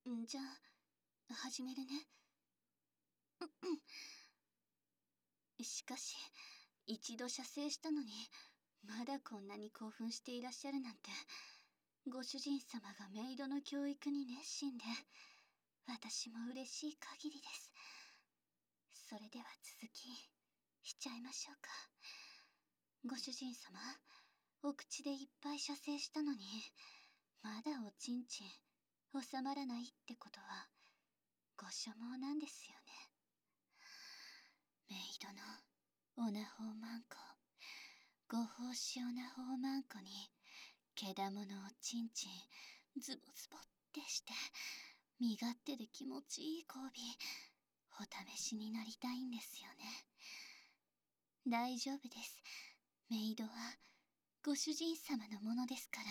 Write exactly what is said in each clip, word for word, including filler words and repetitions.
んじゃあ始めるね。しかし一度射精したのにまだこんなに興奮していらっしゃるなんて、ご主人様がメイドの教育に熱心で私も嬉しい限りです。それでは続きしちゃいましょうか。ご主人様、お口でいっぱい射精したのにまだおちんちん収まらないってことはご所望なんですよね。メイドのオナホーマンコ、ご奉仕オナホーマンコに毛玉のおちんちんズボズボってして身勝手で気持ちいい交尾お試しになりたいんですよね。大丈夫です。メイドはご主人様のものですから。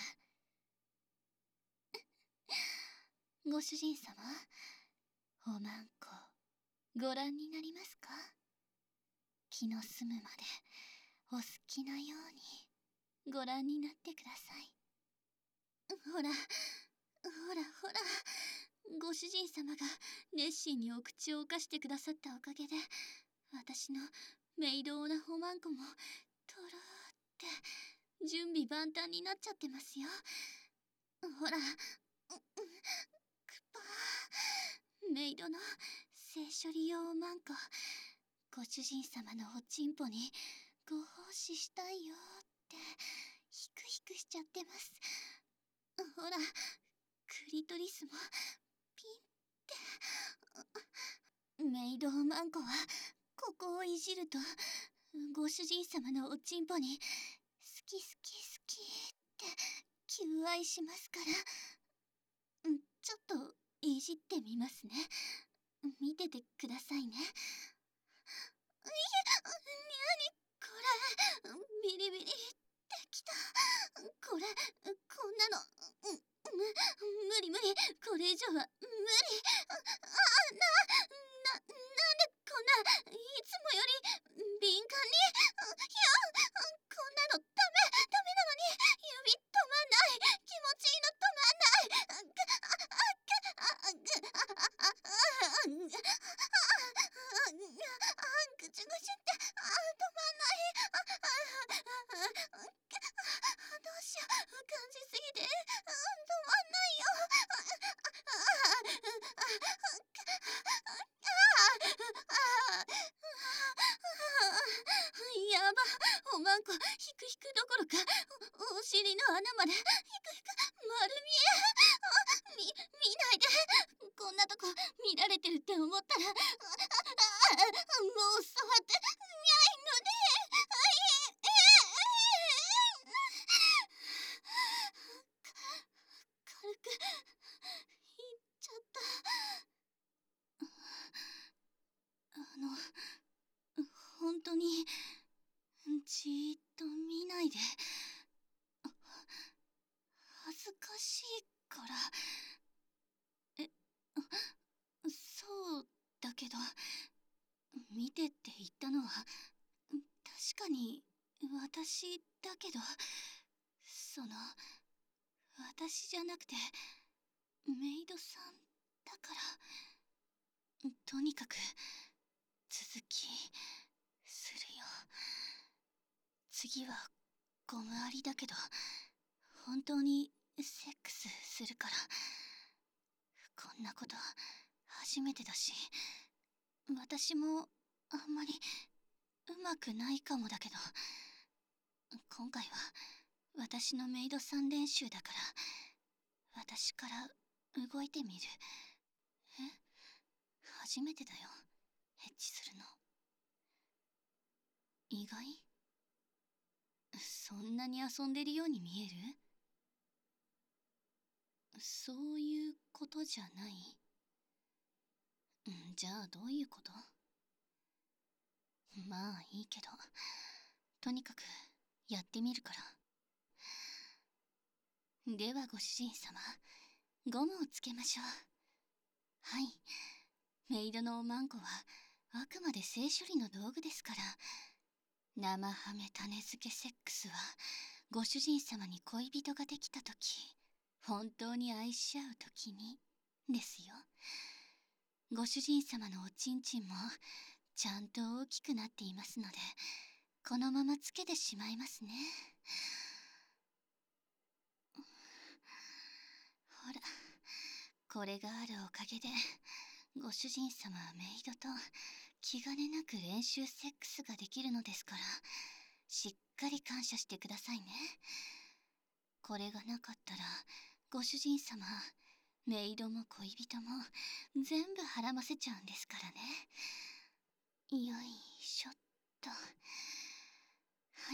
ご主人様、おまんこご覧になりますか？気の済むまでお好きなようにご覧になってください。ほらほらほら、ご主人様が熱心にお口を犯してくださったおかげで私のメイドオナホマンコもとろーって準備万端になっちゃってますよ。ほら、くぱー、メイドの性処理用マンコ、ご主人様のおちんぽにご奉仕したいよってヒクヒクしちゃってます。ほら、クリトリスもピンってメイドマンコはここをいじるとご主人様のおちんぽに好き好き好きって求愛しますから。ちょっといじってみますね。見ててくださいね。いえ、にゃにこれ、ビリビリってきた。これ、こんなの、む、無理無理、これ以上は無理。あ、な、な、なんでこんな、いつもより敏感に。いや、こんなのダメ、ダメなのに、指止まんない。気持ちいいの止まんない。あ、あ、あ、あ、あ、あ、ぐちゅぐちゅって、あ、止まんない。あ、あ、どうしよう、感じすぎて、止まんないよ。やば、おまんこヒクヒクどころかお、お尻の穴までヒクヒク丸見え。み、見ないで。こんなとこ見られてるって思ったら、あ、あ、あ、もう触ってないので。軽くいっちゃった。あの、本当にじーっと見ないで。恥ずかしいから。え、そうだけど、見てって言ったのは確かに私だけど、その私じゃなくてメイドさんだから。とにかく続きするよ。次はゴムありだけど本当にセックスするから。こんなこと初めてだし、私もあんまりうまくないかもだけど、今回は私のメイドさん練習だから私から動いてみる。え？初めてだよ、エッチするの。意外？そんなに遊んでるように見える？そういうことじゃない？んじゃあどういうこと？まあいいけど、とにかくやってみるから。ではご主人様、ゴムをつけましょう。はい、メイドのおまんこはあくまで性処理の道具ですから。生ハメ種付けセックスはご主人様に恋人ができた時、本当に愛し合う時にですよ。ご主人様のおちんちんもちゃんと大きくなっていますので、このままつけてしまいますね。ほら、これがあるおかげでご主人様はメイドと気兼ねなく練習セックスができるのですから、しっかり感謝してくださいね。これがなかったらご主人様、メイドも恋人も全部孕ませちゃうんですからね。よいしょっと。はい、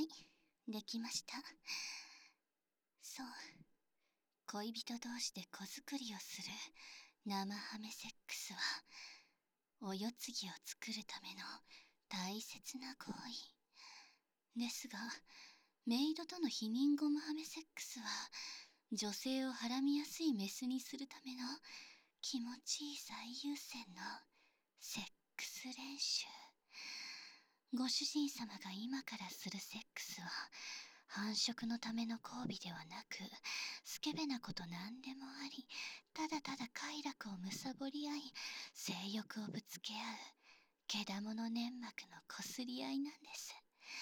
できました。そう、恋人同士で子作りをする生ハメセックスは、お世継ぎを作るための大切な行為ですが、メイドとの避妊ゴムハメセックスは、女性をはらみやすいメスにするための気持ちいい最優先のセックス練習。ご主人様が今からするセックスは、繁殖のための交尾ではなく、スケベなことなんでもあり、ただただ快楽をむさぼり合い、性欲をぶつけ合う、けだもの粘膜のこすり合いなんです。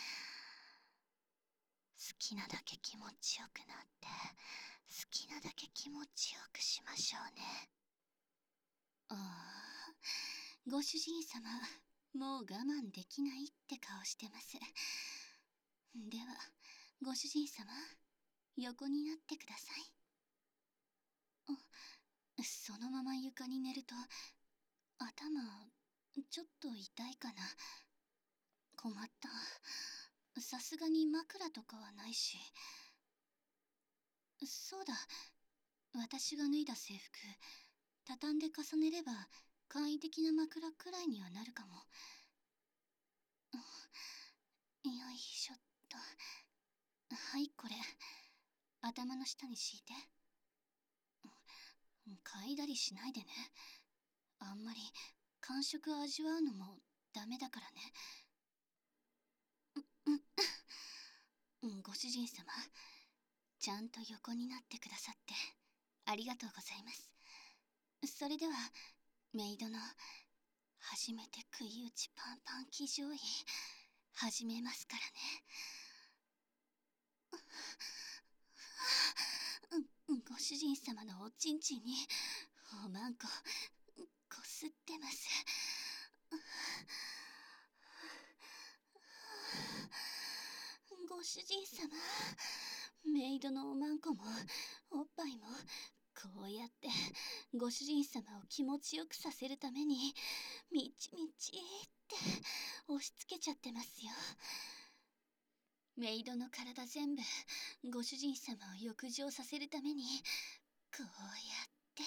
好きなだけ気持ちよくなって、好きなだけ気持ちよくしましょうね。ああ、ご主人様、もう我慢できないって顔してます。では、ご主人様、横になってください。あ、そのまま床に寝ると、頭、ちょっと痛いかな。困った。さすがに枕とかはないし。そうだ、私が脱いだ制服、畳んで重ねれば簡易的な枕くらいにはなるかも。よいしょっと。はい、これ頭の下に敷いて。嗅いだりしないでね。あんまり感触を味わうのもダメだからね。うん、ご主人様、ちゃんと横になってくださってありがとうございます。それではメイドの初めて食い打ちパンパン騎乗位始めますからね。ご主人様のおちんちんにおまんここすってます。ご主人様、メイドのおまんこもおっぱいもこうやってご主人様を気持ちよくさせるためにみちみちって押し付けちゃってますよ。メイドの体全部ご主人様を浴場させるためにこうやって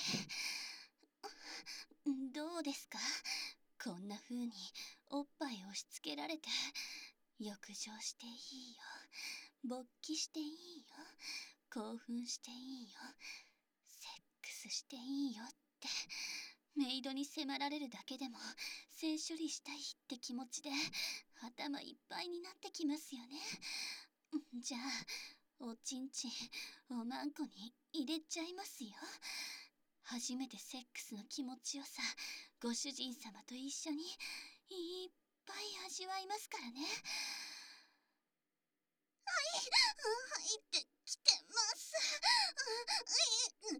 どうですか？こんな風におっぱい押し付けられて浴場していいよ、勃起していいよ、興奮していいよ、セックスしていいよってメイドに迫られるだけでも性処理したいって気持ちで頭いっぱいになってきますよね。じゃあおちんちんおまんこに入れちゃいますよ。初めてセックスの気持ちよさご主人様と一緒にいっぱい味わいますからね。はい、入ってきてます。一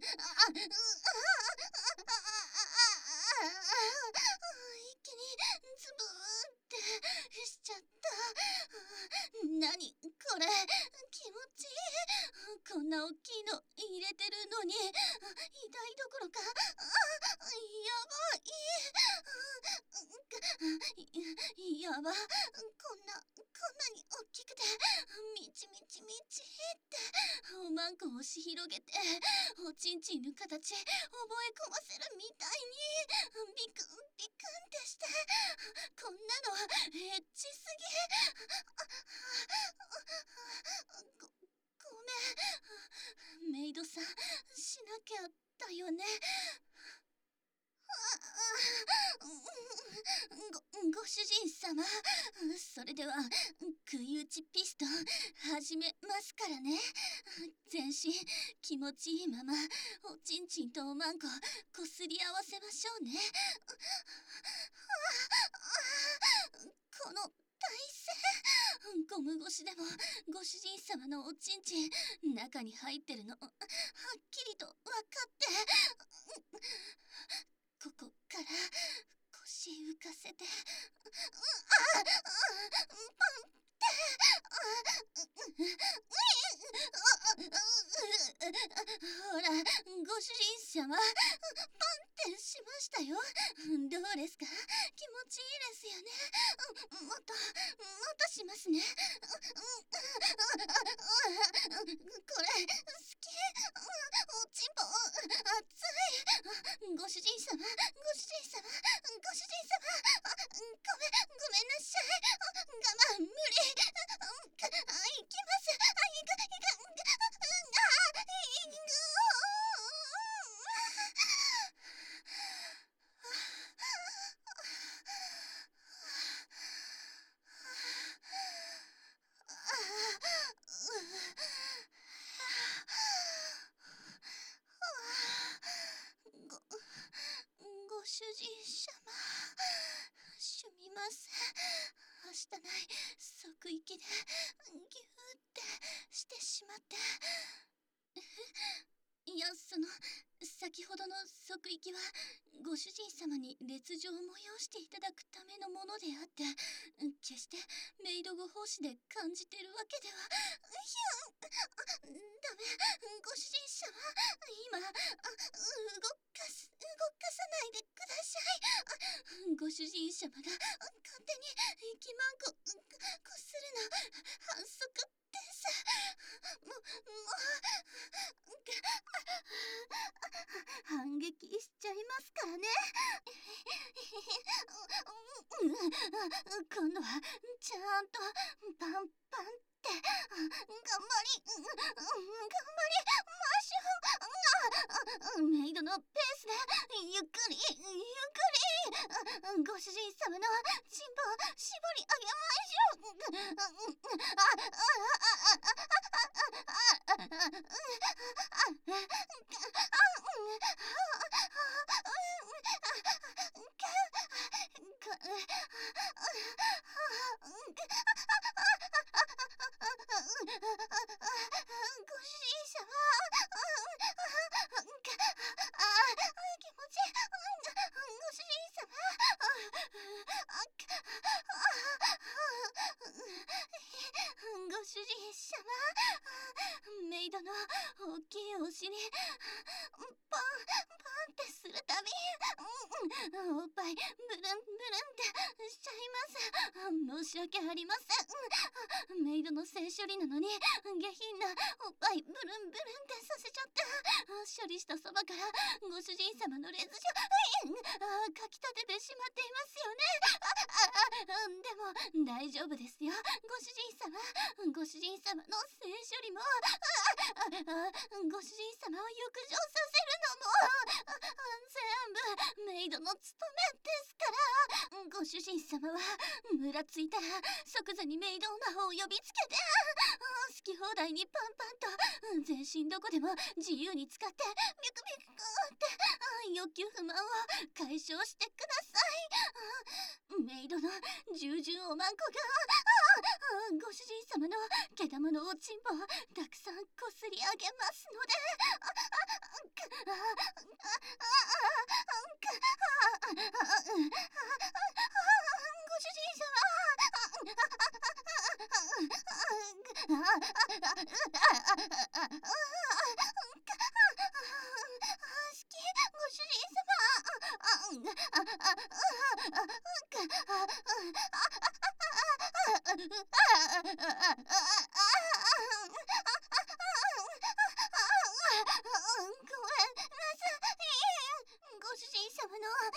気にズブーってしちゃった。何これ、気持ちいい。こんな大きいの入れてるのに痛いどころか、あ、やばい。やば、こんなこんなに大きくてみちみちみちっておまんこを押し広げておちんちんの形覚え込ませるみたいにビクンビクンってして、こんなのエッチすぎ。ご、ごめんメイドさん、しなきゃだよね。 ご、ご主人様、それでは食い打ちピストン始めますからね。全身気持ちいいままおちんちんとおまんここすり合わせましょうね。この体勢、ゴム越しでもご主人様のおちんちん中に入ってるのはっきりと分かって、ここから腰浮かせて、ああパンほら、ご主人様、パンってしましたよ。どうですか？気持ちいいですよね。もっと、もっとしますね。これ、好き。おちんぽ、熱い。ご主人様、ご主人様、ご主人様。ごめん、ごめんなさい。我慢、無理。あ、行きます。あ、行く、行く、あ、行く。ご、ご主人様、すみません。はしたない即息でギューってしてしまって。いや、その先ほどの即息はご主人様に烈状を催していただくためのものであって、決してメイドご奉仕で感じてるわけでは。いや、ダメ、ご主人様、今、あ、動かす、動かさないでください。ご主人様が勝手に息まんここするの反則です。もう、もう、反撃しちゃいますからね。今度はちゃんとパンパンって頑張り頑張りましょう。メイドのペースでゆっくりゆっくりご主人様のチンポを絞り上げましょう。ご主人様、メイドの大きいお尻パンパンってするたび、おっぱいブルンブルンってしちゃいます。申し訳ありません。メイドの性処理なのに下品なおっぱいブルンブルンってさせちゃって、処理したそばからご主人様のレズジョかきたててしまっていますよね。でも大丈夫ですよ、ご主人様。ご主人様の性処理もご主人様を浴場させるのも全部メイドの務めですから。ご主人様はムラついたら即座にメイド魔法を呼びつけて、好き放題にパンパンと全身どこでも自由に使ってビクビクって欲求不満を解消してください。メイドの従順おまんこがご主人様の毛玉のおちんぽをたくさんこすり上げますので。ご主人様、好き、ご主人様。ごめんなさい。ご主人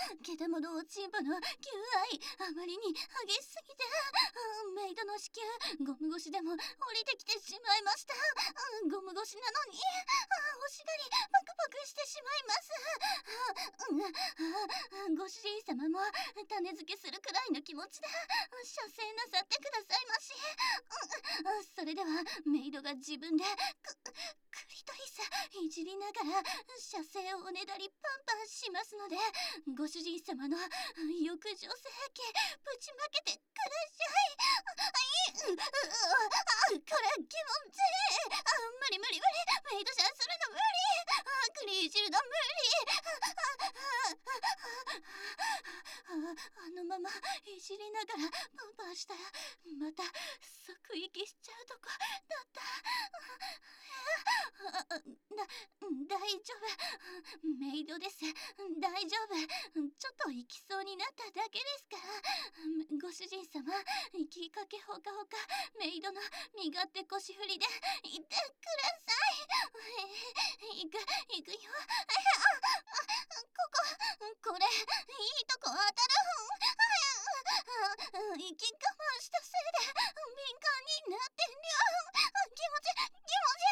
けだものおちんぽの求愛あまりに激しすぎて、メイドの子宮ゴム越しでも降りてきてしまいました。ゴム越しなのにおしがりパクパクしてしまいます。ご主人様も種付けするくらいの気持ちで射精なさってくださいまし。それではメイドが自分でククリトリスいじりながら射精をおねだりパンパンしますので、ご主人様の浴場性器ぶちまけてください。うううあこれ気持ちいい。あ無理無理無理、メイドシャンするの無理。あクリージルの無理。ああのままいじりながらパンパンしたらまた即息しちゃうとこだった。だ大丈夫、メイドです。大丈夫、ちょっと行きそうになっただけですから。ご主人様、行きかけほかほかメイドの身勝手腰振りで行ってください。行く行くよ。こここれいいとこ当たる。息我慢したせいで敏感になってんりゃ。気持ち気持ち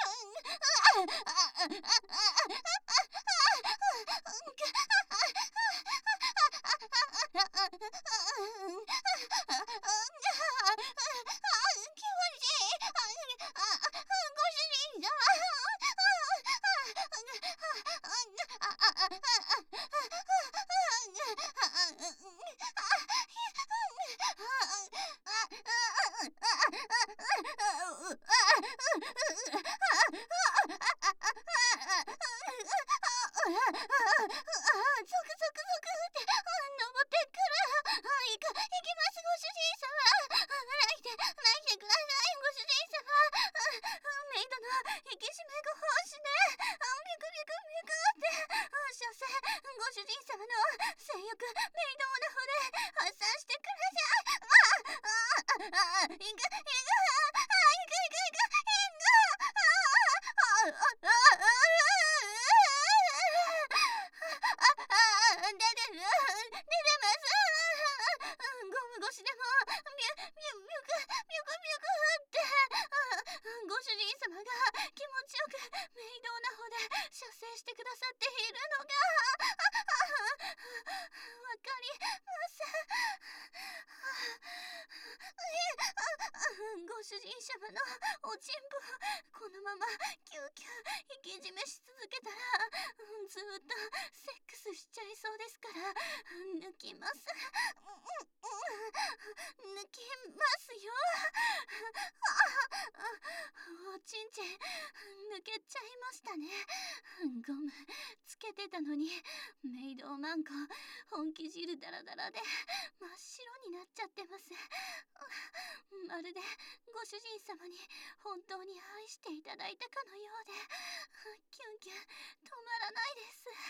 主人様のおちんぽこのままキューキュー息締めし続けたら、うん、ずーっとセックスしちゃいそうですから、抜きます。抜きますよ。おちんちん抜けちゃいましたね。ゴムつけてたのにメイドマンコ本気汁ダラダラで真っ白になっちゃってます。まるでご主人様に本当に愛していただいたかのようで、キュンキュン止まらないです。